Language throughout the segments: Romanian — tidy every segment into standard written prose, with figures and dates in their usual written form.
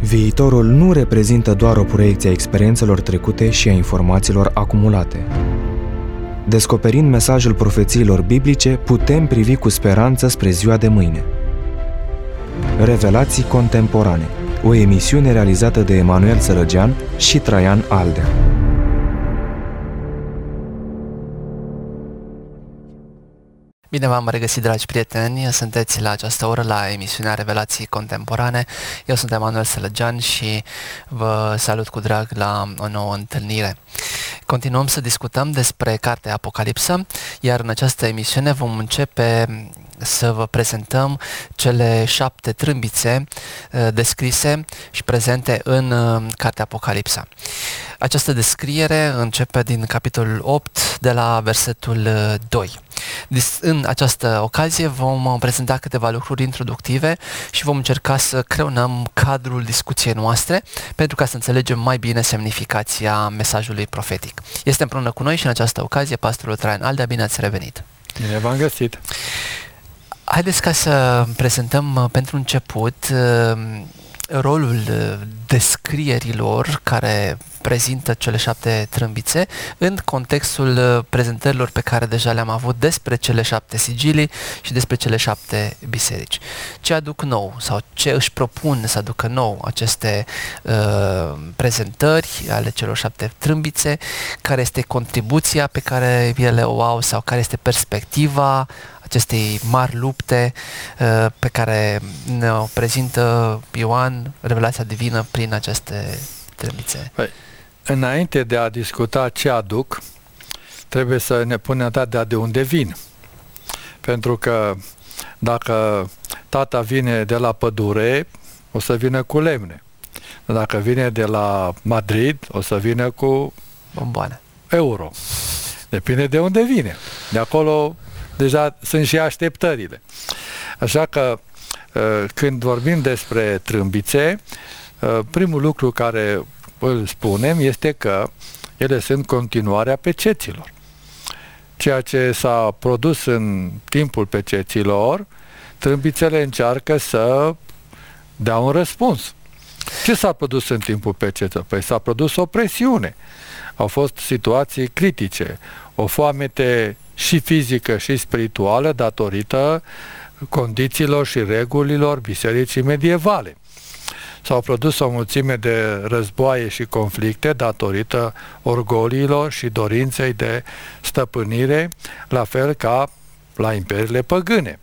Viitorul nu reprezintă doar o proiecție a experiențelor trecute și a informațiilor acumulate. Descoperind mesajul profețiilor biblice, putem privi cu speranță spre ziua de mâine. Revelații contemporane, o emisiune realizată de Emanuel Sărăgean și Traian Aldea. Bine v-am regăsit, dragi prieteni, sunteți la această oră la emisiunea Revelații Contemporane. Eu sunt Emanuel Sărăgean și vă salut cu drag la o nouă întâlnire. Continuăm să discutăm despre cartea Apocalipsa, iar în această emisiune vom începe să vă prezentăm cele 7 trâmbițe descrise și prezente în cartea Apocalipsa. Această descriere începe din capitolul 8, de la versetul 2. În această ocazie vom prezenta câteva lucruri introductive și vom încerca să creionăm cadrul discuției noastre pentru ca să înțelegem mai bine semnificația mesajului profetic. Este împreună cu noi și în această ocazie pastorul Traian Aldea. Bine ați revenit! Bine v-am găsit! Haideți ca să prezentăm pentru început rolul descrierilor care prezintă cele 7 trâmbițe în contextul prezentărilor pe care deja le-am avut despre cele 7 sigilii și despre cele 7 biserici. Ce aduc nou sau ce își propun să aducă nou aceste prezentări ale celor 7 trâmbițe, care este contribuția pe care ele o au sau care este perspectiva acestei mari lupte pe care ne-o prezintă Ioan, revelația divină, prin aceste trâmbițe. Înainte de a discuta ce aduc, trebuie să ne punem de unde vin. Pentru că dacă tata vine de la pădure, o să vină cu lemne. Dacă vine de la Madrid, o să vină cu bomboane. Euro. Depinde de unde vine. De acolo deja sunt și așteptările. Așa că când vorbim despre trâmbițe, primul lucru care îl spunem este că ele sunt continuarea peceților. Ceea ce s-a produs în timpul peceților, trâmbițele încearcă să dea un răspuns. Ce s-a produs în timpul peceților? Păi s-a produs o presiune. Au fost situații critice, o foamete și fizică și spirituală datorită condițiilor și regulilor bisericii medievale. S-au produs o mulțime de războaie și conflicte datorită orgoliilor și dorinței de stăpânire, la fel ca la imperiile păgâne.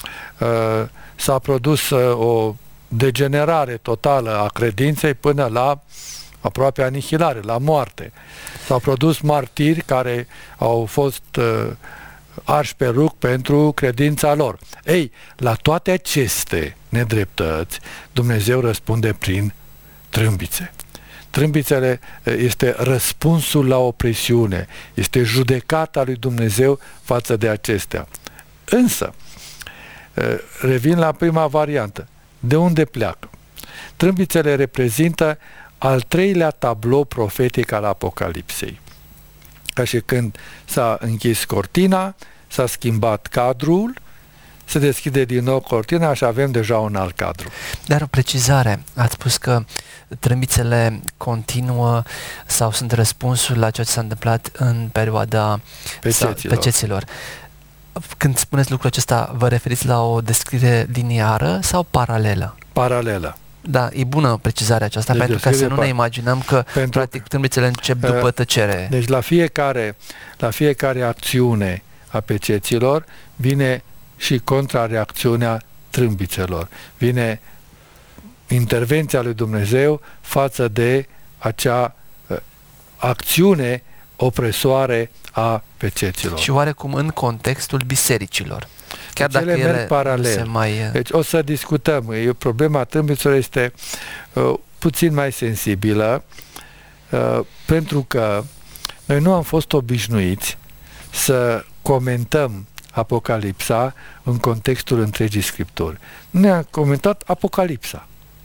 S-a produs o degenerare totală a credinței până la aproape anihilare, la moarte. S-au produs martiri care au fost arși pe rug pentru credința lor. Ei, la toate aceste nedreptăți, Dumnezeu răspunde prin trâmbițe. Trâmbițele este răspunsul la opresiune, este judecata lui Dumnezeu față de acestea. Însă, revin la prima variantă. De unde pleacă? Trâmbițele reprezintă al 3-lea tablou profetic al Apocalipsei. Ca și când s-a închis cortina, s-a schimbat cadrul, se deschide din nou cortina și avem deja un alt cadru. Dar o precizare, ați spus că trâmbițele continuă sau sunt răspunsul la ce s-a întâmplat în perioada peceților. Când spuneți lucrul acesta, vă referiți la o descriere liniară sau paralelă? Paralelă. Da, e bună precizarea aceasta, deci pentru ca să nu ne imaginăm că practic trâmbițele încep după tăcere. Deci la fiecare acțiune a peceților vine și contrareacțiunea trâmbițelor. Vine intervenția lui Dumnezeu față de acea acțiune opresoare a peceților. Și oarecum în contextul bisericilor. Chiar deci dacă ele paralel. Deci o să discutăm. Problema trâmbițelor este puțin mai sensibilă pentru că noi nu am fost obișnuiți să comentăm Apocalipsa în contextul întregii Scripturi. Ne-a comentat Apocalipsa.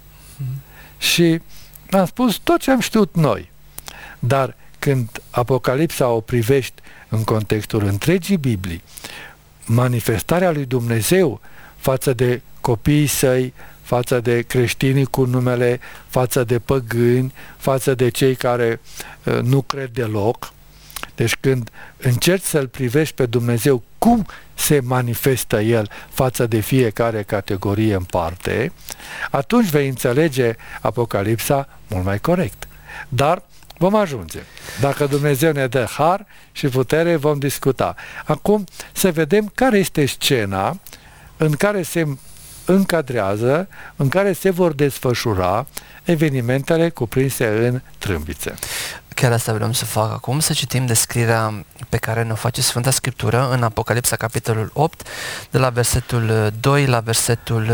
Și am spus tot ce am știut noi. Dar când Apocalipsa o privești în contextul întregii Biblii, manifestarea lui Dumnezeu față de copiii săi, față de creștinii cu numele, față de păgâni, față de cei care nu cred deloc. Deci când încerci să-L privești pe Dumnezeu, cum se manifestă El față de fiecare categorie în parte, atunci vei înțelege Apocalipsa mult mai corect. Dar vom ajunge. Dacă Dumnezeu ne dă har și putere, vom discuta. Acum să vedem care este scena în care se încadrează, în care se vor desfășura evenimentele cuprinse în trâmbițe. Chiar asta vrem să fac acum, să citim descrierea pe care ne-o face Sfânta Scriptură în Apocalipsa, capitolul 8, de la versetul 2 la versetul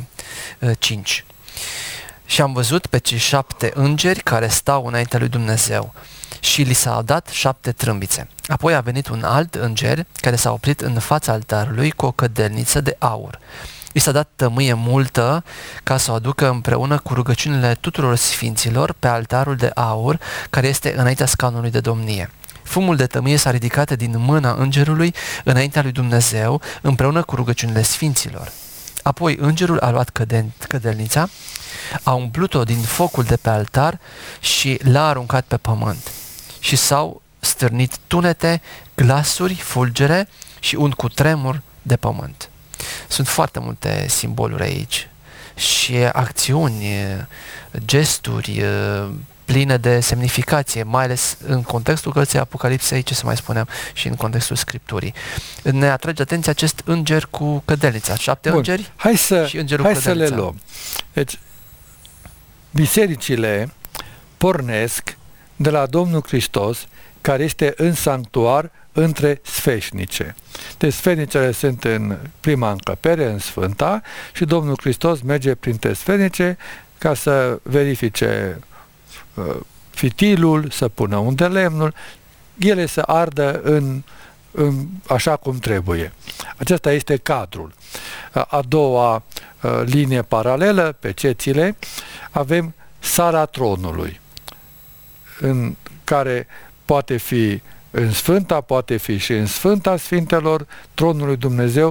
5. Și am văzut pe cei 7 îngeri care stau înaintea lui Dumnezeu și li s-au dat 7 trâmbițe. Apoi a venit un alt înger care s-a oprit în fața altarului cu o cădelniță de aur. I s-a dat tămâie multă ca să o aducă împreună cu rugăciunile tuturor sfinților pe altarul de aur care este înaintea scaunului de domnie. Fumul de tămâie s-a ridicat din mâna îngerului înaintea lui Dumnezeu împreună cu rugăciunile sfinților. Apoi îngerul a luat cădelnița, a umplut-o din focul de pe altar și l-a aruncat pe pământ. Și s-au stârnit tunete, glasuri, fulgere și un cutremur de pământ. Sunt foarte multe simboluri aici și acțiuni, gesturi pline de semnificație, mai ales în contextul cărții Apocalipsei, ce să mai spunem, și în contextul Scripturii. Ne atrage atenția acest înger cu cădelnița, 7 îngeri și îngerul cu cădelnița. Hai să le luăm. Deci, bisericile pornesc de la Domnul Hristos, care este în sanctuar între sfeșnice. Deci sfeșnicele sunt în prima încăpere, în Sfânta, și Domnul Hristos merge printre sfeșnice ca să verifice fitilul, să pună unde lemnul, ele să ardă așa cum trebuie. Acesta este cadrul. A doua linie paralelă, pe cețile, avem sala tronului, în care poate fi în Sfânta, poate fi și în Sfânta Sfintelor, tronul lui Dumnezeu,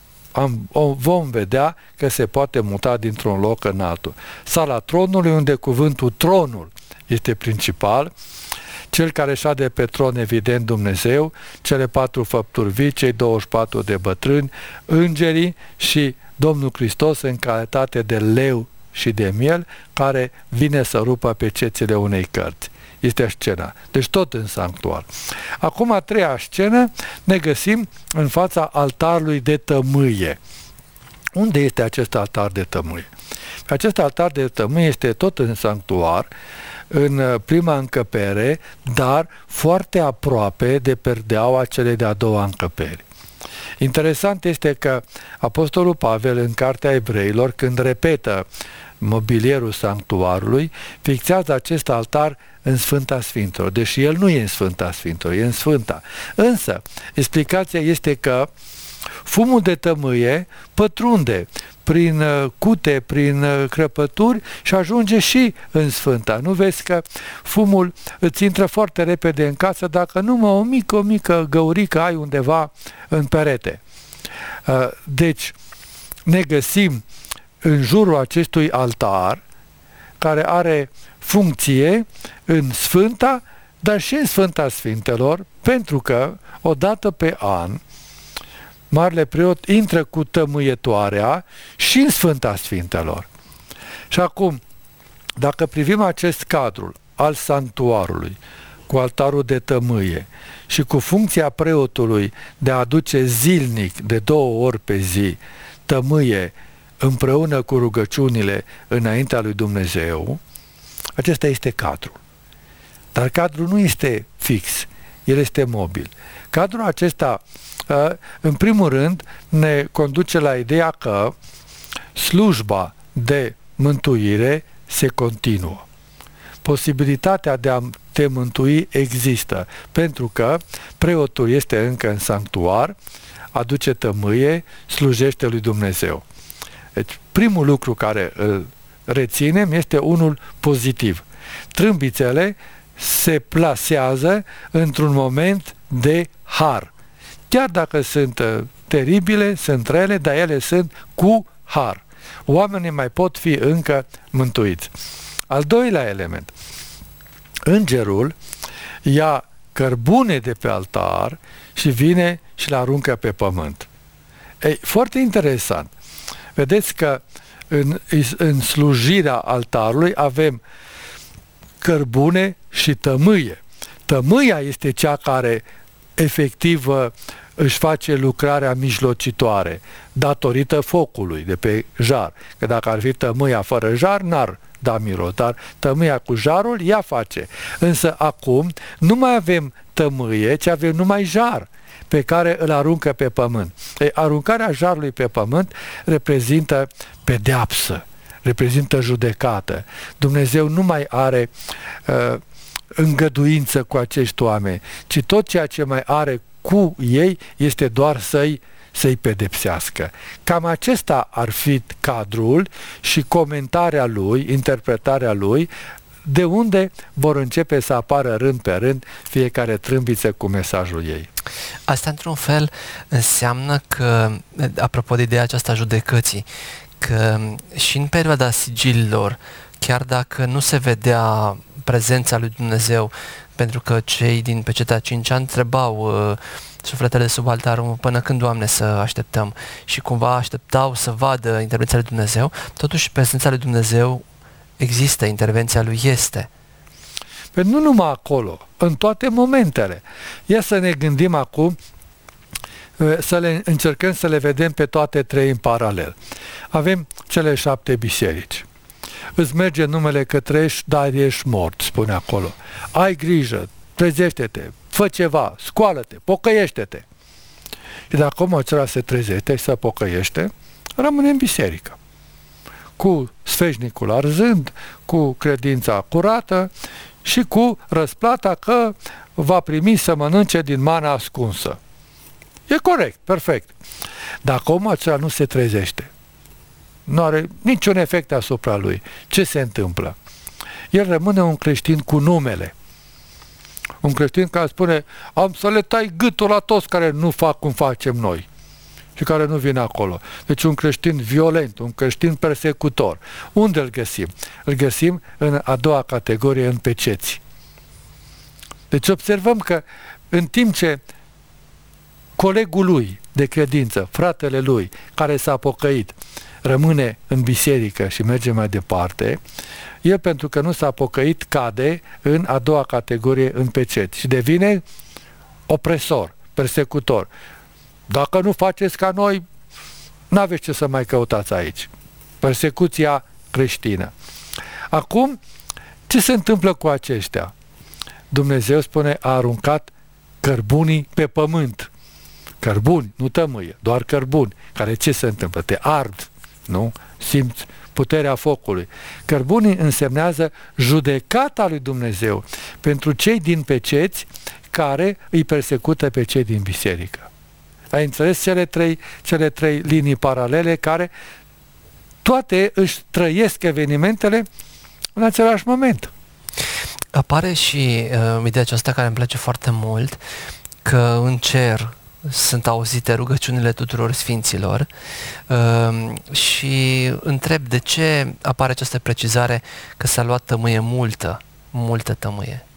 vom vedea că se poate muta dintr-un loc în altul. Sala tronului, unde cuvântul tronul este principal, cel care șade pe tron, evident, Dumnezeu, cele 4 făpturi vii, cei 24 de bătrâni, îngerii și Domnul Hristos în calitate de leu și de miel, care vine să rupă pe cețile unei cărți. Este scena. Deci tot în sanctuar. Acum, a treia scenă, ne găsim în fața altarului de tămâie. Unde este acest altar de tămâie? Acest altar de tămâie este tot în sanctuar, în prima încăpere, dar foarte aproape de perdeaua celei de-a doua încăperi. Interesant este că Apostolul Pavel, în Cartea Evreilor, când repetă mobilierul sanctuarului, fixează acest altar în Sfânta Sfintelor, deși el nu e în Sfânta Sfintelor, e în Sfânta. Însă, explicația este că fumul de tămâie pătrunde prin cute, prin crăpături și ajunge și în Sfânta. Nu vezi că fumul îți intră foarte repede în casă dacă numai o mică găurică ai undeva în perete. Deci, ne găsim în jurul acestui altar, care are funcție în Sfânta, dar și în Sfânta Sfintelor, pentru că odată pe an Marele Preot intră cu tămâietoarea și în Sfânta Sfintelor. Și acum, dacă privim acest cadru al sanctuarului, cu altarul de tămâie și cu funcția preotului de a aduce zilnic, de 2 ori pe zi, tămâie împreună cu rugăciunile înaintea lui Dumnezeu, acesta este cadrul. Dar cadrul nu este fix, el este mobil. Cadrul acesta, în primul rând, ne conduce la ideea că slujba de mântuire se continuă. Posibilitatea de a te mântui există, pentru că preotul este încă în sanctuar, aduce tămâie, slujește lui Dumnezeu. Deci, primul lucru care îl reținem este unul pozitiv. Trâmbițele se plasează într-un moment de har. Chiar dacă sunt teribile, sunt rele, dar ele sunt cu har. oamenii mai pot fi încă mântuiți. Al doilea element. Îngerul ia cărbune de pe altar și vine și le aruncă pe pământ. Ei, foarte interesant. Vedeți că în slujirea altarului avem cărbune și tămâie. Tămâia este cea care efectiv își face lucrarea mijlocitoare datorită focului de pe jar. Că dacă ar fi tămâia fără jar, n-ar da miros, dar tămâia cu jarul ea face. Însă acum nu mai avem tămâie, ci avem numai jar pe care îl aruncă pe pământ. Ei, aruncarea jarului pe pământ reprezintă pedeapsă, reprezintă judecată. Dumnezeu nu mai are îngăduință cu acești oameni, ci tot ceea ce mai are cu ei este doar să-i pedepsească. Cam acesta ar fi cadrul și comentarea lui, interpretarea lui, de unde vor începe să apară rând pe rând fiecare trâmbiță cu mesajul ei. Asta, într-un fel, înseamnă că, apropo de ideea aceasta a judecății, că și în perioada sigililor, chiar dacă nu se vedea prezența lui Dumnezeu, pentru că cei din Pecetea 5 întrebau sufletele sub altar, până când, Doamne, să așteptăm? Și cumva așteptau să vadă intervenția lui Dumnezeu, totuși prezența lui Dumnezeu există, intervenția lui este. Păi nu numai acolo, în toate momentele. Ia să ne gândim acum, încercăm să le vedem pe toate trei în paralel. Avem cele 7 biserici. Îți merge numele că trăiești, dar ești mort, spune acolo. Ai grijă, trezește-te, fă ceva, scoală-te, pocăiește-te. Și dacă omul acela se trezește și se pocăiește, rămâne în biserică. Cu sfeșnicul arzând, cu credința curată și cu răsplata că va primi să mănânce din mana ascunsă. E corect, perfect. Dacă omul acela nu se trezește, nu are niciun efect asupra lui, ce se întâmplă? El rămâne un creștin cu numele. Un creștin care spune, am să le tai gâtul la toți care nu fac cum facem noi și care nu vin acolo. Deci un creștin violent, un creștin persecutor. Unde îl găsim? Îl găsim în a doua categorie, în peceți. Deci observăm că în timp ce colegul lui de credință, fratele lui, care s-a pocăit, rămâne în biserică și merge mai departe, el, pentru că nu s-a pocăit, cade în a doua categorie, în peceți, și devine opresor, persecutor. Dacă nu faceți ca noi, n-aveți ce să mai căutați aici. Persecuția creștină. Acum, ce se întâmplă cu aceștia? Dumnezeu spune, a aruncat cărbunii pe pământ. Cărbuni, nu tămâie, doar cărbuni, care ce se întâmplă? Te ard, nu? Simți puterea focului. Cărbunii însemnează judecata lui Dumnezeu pentru cei din peceți care îi persecută pe cei din biserică. Ai înțeles cele trei linii paralele care toate își trăiesc evenimentele în același moment. Apare și ideea aceasta care îmi place foarte mult, că în cer sunt auzite rugăciunile tuturor sfinților și întreb de ce apare această precizare că s-a luat tămâie multă tămâie.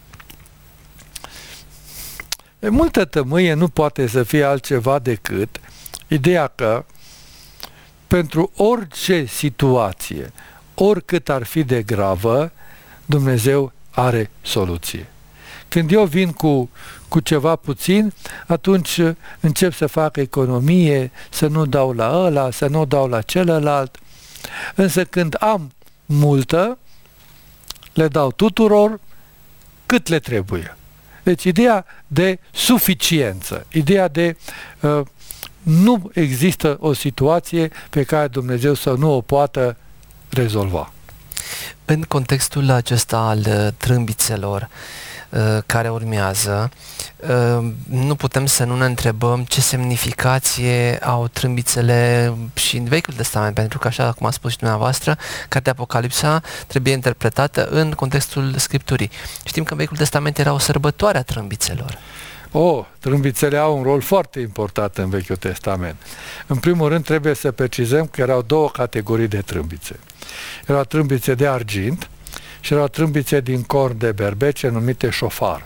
Multă tămâie nu poate să fie altceva decât ideea că pentru orice situație, oricât ar fi de gravă, Dumnezeu are soluție. Când eu vin cu ceva puțin, atunci încep să fac economie, să nu dau la ăla, să nu dau la celălalt. Însă când am multă, le dau tuturor cât le trebuie. Deci ideea de suficiență, ideea de nu există o situație pe care Dumnezeu să nu o poată rezolva. În contextul acesta al trâmbițelor care urmează, nu putem să nu ne întrebăm ce semnificație au trâmbițele și în Vechiul Testament, pentru că, așa cum a spus și dumneavoastră, cartea Apocalipsa trebuie interpretată în contextul Scripturii. Știm că în Vechiul Testament era o sărbătoare a trâmbițelor. Trâmbițele au un rol foarte important în Vechiul Testament. În primul rând trebuie să precizăm că erau două categorii de trâmbițe. Erau trâmbițe de argint și erau trâmbițe din corn de berbece numite șofar.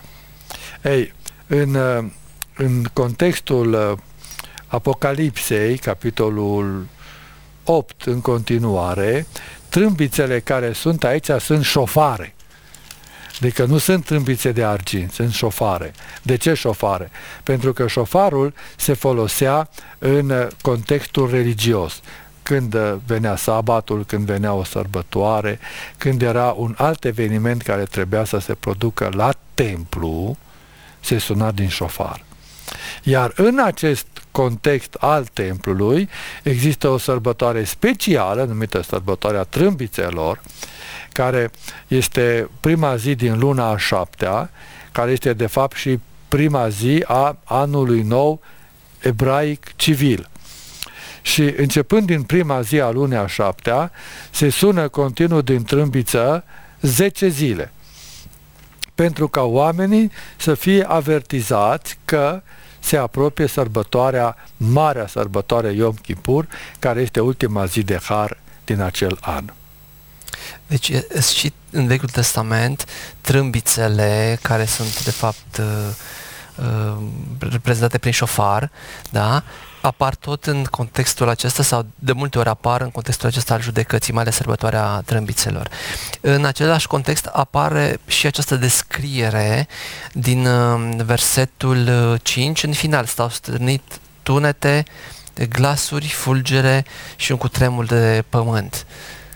În contextul Apocalipsei, capitolul 8 în continuare, trâmbițele care sunt aici sunt șofare. Adică nu sunt trâmbițe de argint, sunt șofare. De ce șofare? Pentru că șofarul se folosea în contextul religios. Când venea sabatul, când venea o sărbătoare, când era un alt eveniment care trebuia să se producă la templu, se suna din șofar. Iar în acest context al templului există o sărbătoare specială numită sărbătoarea trâmbițelor, care este prima zi din luna a 7-a, care este de fapt și prima zi a anului nou ebraic civil. Și începând din prima zi a lunii a 7-a, se sună continuu din trâmbiță 10 zile, pentru ca oamenii să fie avertizați că se apropie marea sărbătoare Yom Kippur, care este ultima zi de har din acel an. Deci și în Vechiul Testament trâmbițele, care sunt de fapt reprezentate prin șofar, da, apar tot în contextul acesta sau de multe ori apar în contextul acesta al judecății, mai ales sărbătoarea trâmbițelor. În același context apare și această descriere din versetul 5, în final s-au stârnit tunete, glasuri, fulgere și un cutremur de pământ.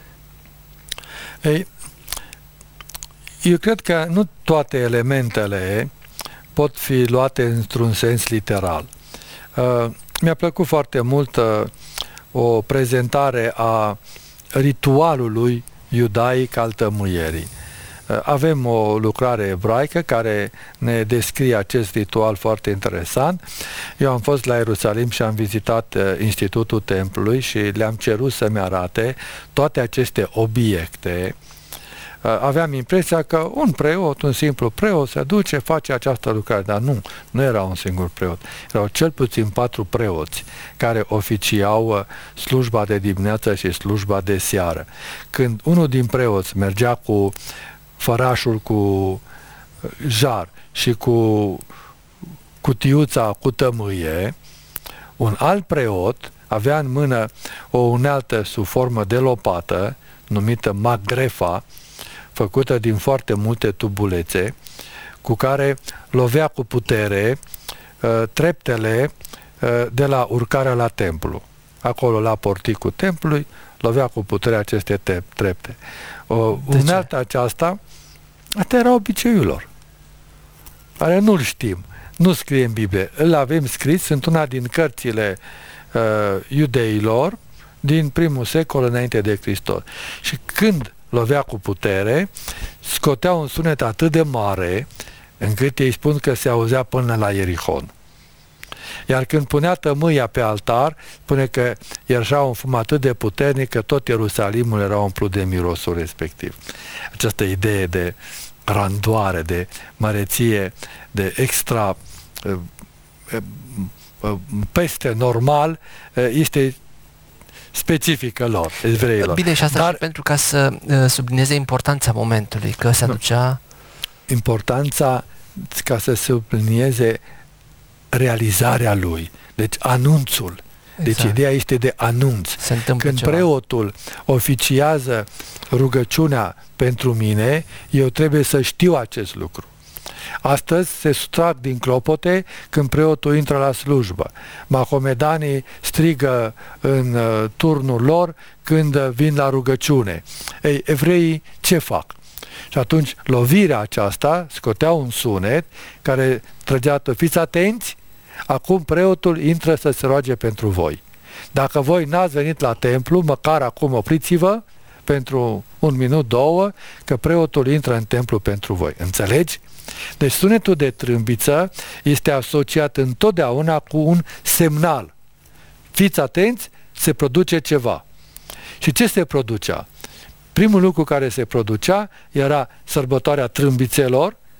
Eu cred că nu toate elementele pot fi luate într-un sens literal. Mi-a plăcut foarte mult o prezentare a ritualului iudaic al tămâierii. Avem o lucrare ebraică care ne descrie acest ritual foarte interesant. Eu am fost la Ierusalim și am vizitat Institutul Templului și le-am cerut să-mi arate toate aceste obiecte. Aveam impresia că un simplu preot se duce, face această lucrare, dar nu era un singur preot. Erau cel puțin 4 preoți care oficiau slujba de dimineață și slujba de seară. Când unul din preoți mergea cu fărașul cu jar și cu cutiuța cu tămâie, un alt preot avea în mână o unealtă sub formă de lopată, numită magrefa, făcută din foarte multe tubulețe, cu care lovea cu putere treptele de la urcarea la templu. Acolo, la porticul templului, lovea cu putere aceste trepte. Unealta aceasta, asta era obiceiul lor, care nu-l știm, nu scrie în Biblie. Îl avem scris, sunt una din cărțile iudeilor din primul secol înainte de Hristos. Și când lovea cu putere, scotea un sunet atât de mare, încât ei spun că se auzea până la Ierihon. Iar când punea tămâia pe altar, spune că ieșea un fum atât de puternic că tot Ierusalimul era umplut de mirosul respectiv. Această idee de grandoare, de măreție, de extra peste normal, este specifică lor, evreilor. Bine, și asta și pentru ca să sublinieze importanța momentului, că se aducea... Importanța ca să sublinieze realizarea lui. Deci anunțul. Exact. Deci ideea este de anunț. Când ceva. Preotul oficiază rugăciunea pentru mine, eu trebuie să știu acest lucru. Astăzi se sutrag din clopote când preotul intră la slujbă. Mahomedanii strigă în turnul lor când vin la rugăciune. Ei, evreii ce fac? Și atunci lovirea aceasta scotea un sunet care trăgea, fiți atenți, acum preotul intră să se roage pentru voi. Dacă voi n-ați venit la templu, măcar acum opriți-vă pentru 1 minut, 2, că preotul intră în templu pentru voi. Înțelegi? Deci sunetul de trâmbiță este asociat întotdeauna cu un semnal. Fiți atenți, se produce ceva. Și ce se producea? Primul lucru care se producea era sărbătoarea trâmbițelor,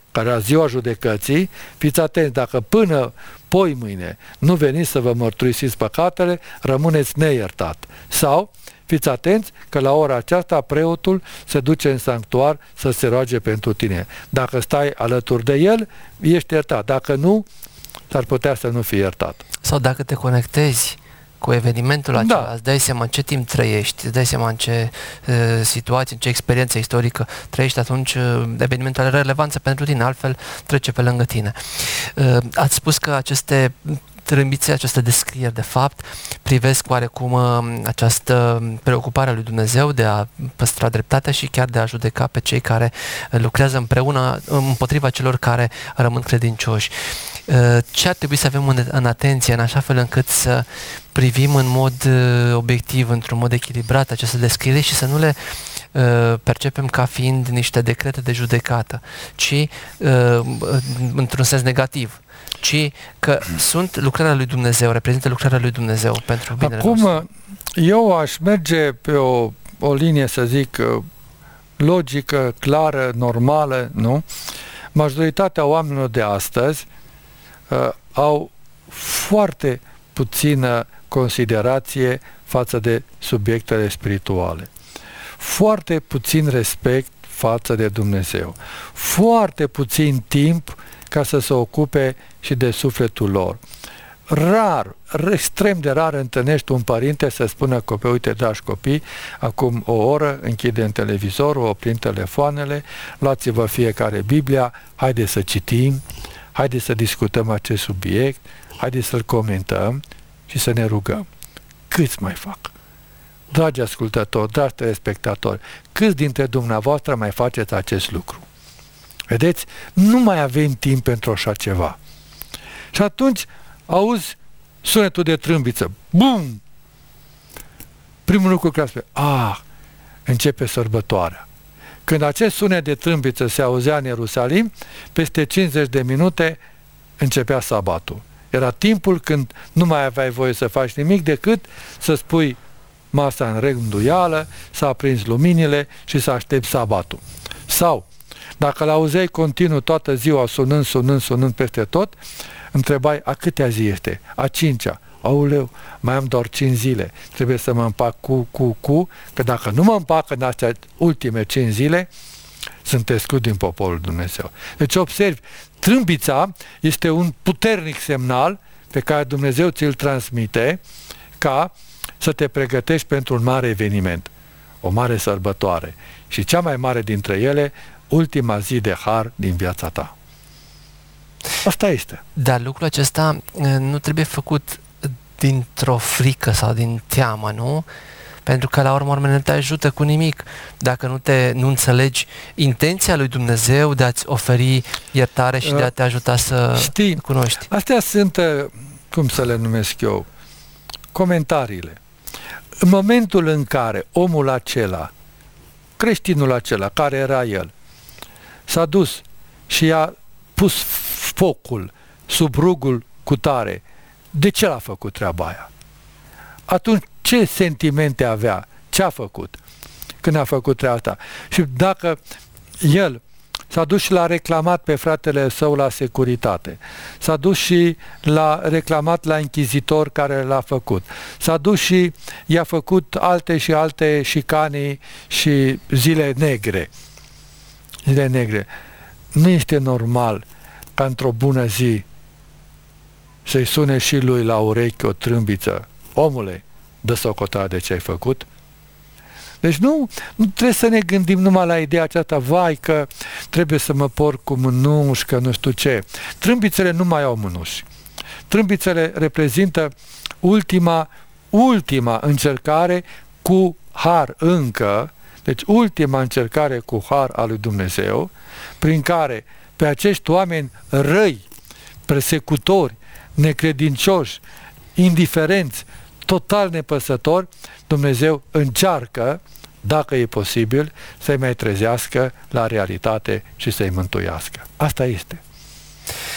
care era ziua judecății, fiți atenți, dacă până poi mâine nu veniți să vă mărturisiți păcatele, rămâneți neiertat. Sau, fiți atenți că la ora aceasta preotul se duce în sanctuar să se roage pentru tine. Dacă stai alături de el, ești iertat. Dacă nu, s-ar putea să nu fii iertat. Sau dacă te conectezi cu evenimentul acela, îți dai seama în ce timp trăiești, îți dai seama în ce situație, în ce experiență istorică trăiești, atunci evenimentul are relevanță pentru tine, altfel trece pe lângă tine. Ați spus că aceste trâmbițe, aceste descrieri de fapt, privesc oarecum această preocupare a lui Dumnezeu de a păstra dreptatea și chiar de a judeca pe cei care lucrează împreună împotriva celor care rămân credincioși. Ce ar trebui să avem în atenție, în așa fel încât să privim în mod obiectiv, într-un mod echilibrat aceste descrieri și să nu le percepem ca fiind niște decrete de judecată, ci într-un sens negativ, ci că sunt lucrarea lui Dumnezeu, reprezintă lucrarea lui Dumnezeu pentru binele nostru. Acum, eu aș merge pe o linie, să zic, logică, clară, normală, nu? Majoritatea oamenilor de astăzi au foarte puțină considerație față de subiectele spirituale. Foarte puțin respect față de Dumnezeu. Foarte puțin timp ca să se ocupe și de sufletul lor. Rar, extrem de rar întâlnești un părinte să spună copii, uite, dragi copii, acum o oră închidem televizorul, oprim telefoanele, luați-vă fiecare Biblia, haideți să citim, haideți să discutăm acest subiect, haideți să-l comentăm și să ne rugăm. Câți mai fac? Dragi ascultători, dragi telespectatori, câți dintre dumneavoastră mai faceți acest lucru? Vedeți? Nu mai avem timp pentru așa ceva. Și atunci auzi sunetul de trâmbiță. Bum! Primul lucru care spune, începe sărbătoarea. Când acest sunet de trâmbiță se auzea în Ierusalim, peste 50 de minute începea sabatul. Era timpul când nu mai aveai voie să faci nimic decât să spui masa în rânduială, să aprinzi luminile și să aștepți sabatul. Sau, dacă l-auzeai continuu toată ziua sunând peste tot, întrebai, a câtea zi este? A 5-a. Aoleu, mai am doar 5 zile. Trebuie să mă împac că dacă nu mă împac în astea ultime 5 zile, sunt exclus din poporul Dumnezeu. Deci observi, trâmbița este un puternic semnal pe care Dumnezeu ți-l transmite ca să te pregătești pentru un mare eveniment, o mare sărbătoare și cea mai mare dintre ele, ultima zi de har din viața ta. Asta este. Dar lucrul acesta nu trebuie făcut dintr-o frică sau din teamă, nu? Pentru că la urmă nu te ajută cu nimic dacă nu înțelegi intenția lui Dumnezeu de a-ți oferi iertare și de a te ajuta să cunoști. Astea sunt, cum să le numesc eu, comentariile. În momentul în care omul acela, creștinul acela, care era el, s-a dus și a pus focul sub rugul cutare, de ce l-a făcut treaba aia? Atunci ce sentimente avea? Ce a făcut când a făcut treaba asta? Și dacă el s-a dus și l-a reclamat pe fratele său la securitate, s-a dus și l-a reclamat la închizitor care l-a făcut, s-a dus și i-a făcut alte și alte șicanii și zile negre. Nu este normal ca într-o bună zi să-i sune și lui la urechi o trâmbiță. Omule, dă socoteală de ce ai făcut? Deci nu trebuie să ne gândim numai la ideea aceasta, vai că trebuie să mă porc cu mânuși, că nu știu ce. Trâmbițele nu mai au mânuși. Trâmbițele reprezintă ultima încercare cu har încă, deci ultima încercare cu har al lui Dumnezeu, prin care pe acești oameni răi, persecutori, necredincioși, indiferenți, total nepăsători, Dumnezeu încearcă, dacă e posibil, să-i mai trezească la realitate și să-i mântuiască. Asta este.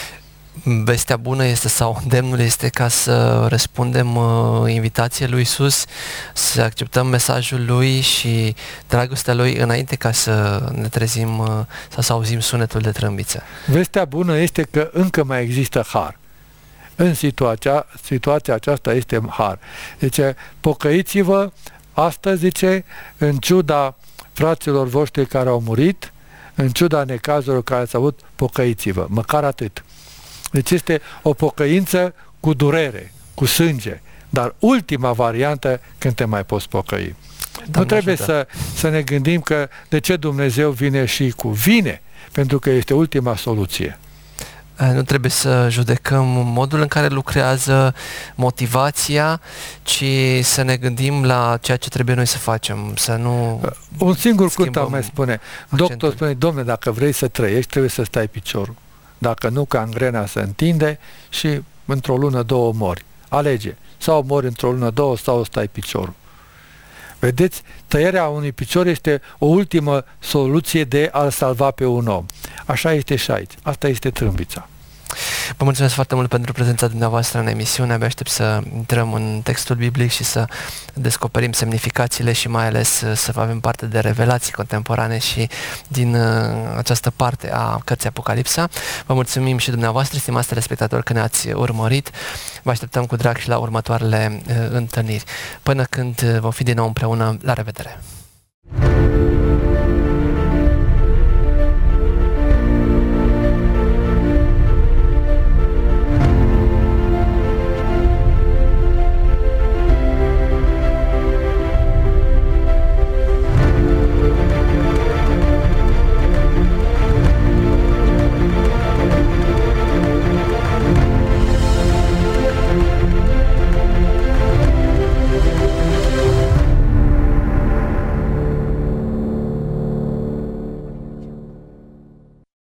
vestea bună este sau îndemnul este ca să răspundem invitației lui Iisus, să acceptăm mesajul lui și dragostea lui înainte ca să ne trezim sau să auzim sunetul de trâmbiță. Vestea bună este că încă mai există har. În situația aceasta este har. Deci, pocăiți-vă astăzi, zice, în ciuda fraților voștri care au murit, în ciuda necazurilor care ați avut, pocăiți-vă. Măcar atât. Deci este o pocăință cu durere, cu sânge, dar ultima variantă când te mai poți pocăi. Nu trebuie să ne gândim că de ce Dumnezeu vine și vine, pentru că este ultima soluție. Nu trebuie să judecăm modul în care lucrează, motivația, ci să ne gândim la ceea ce trebuie noi să facem, să nu... Un singur cuvânt mai spune. Doctorul spune, dom'le, dacă vrei să trăiești, trebuie să stai piciorul. Dacă nu, gangrena se întinde și într-o lună, 2 mori. Alege. Sau mori într-o lună, 2, sau stai piciorul. Vedeți, tăierea unui picior este o ultimă soluție de a-l salva pe un om. Așa este și aici. Asta este trâmbița. Vă mulțumesc foarte mult pentru prezența dumneavoastră în emisiune. Abia aștept să intrăm în textul biblic și să descoperim semnificațiile și mai ales să avem parte de revelații contemporane și din această parte a cărții Apocalipsa. Vă mulțumim și dumneavoastră, stimați telespectatori, că ne-ați urmărit. Vă așteptăm cu drag și la următoarele întâlniri. Până când vom fi din nou împreună, la revedere!